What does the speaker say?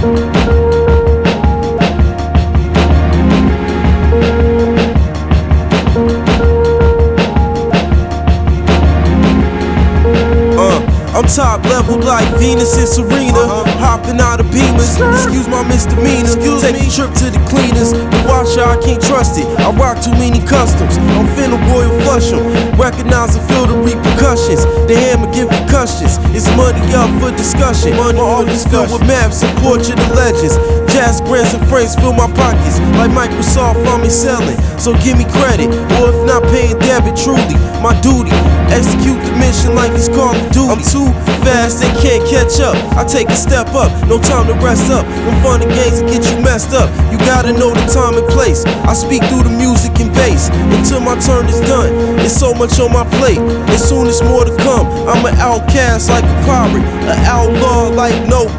I'm top level like Venus and Serena. Hopping out of Beamers, excuse my misdemeanor. Take a trip to the cleaners. The washer, I can't trust it. I rock too many customs. I'm finna royal flush 'em. Recognize and feel the repercussions. The hammer give concussions. It's money up for discussion. My office filled with maps and portrait of legends. Jazz grants and frames fill my pockets. Like Microsoft, I'm excelling. So give me credit, or if not paying debit, truly my duty. Execute the mission like it's Call of Duty. I'm too fast, they can't catch up. I take a step up, no time to rest up. Them fun and games that get you messed up. You gotta know the time and place. I speak through the music and bass until my turn is done. It's so much on my plate, and soon there's more to come. I'm an outcast like a pirate, an outlaw like no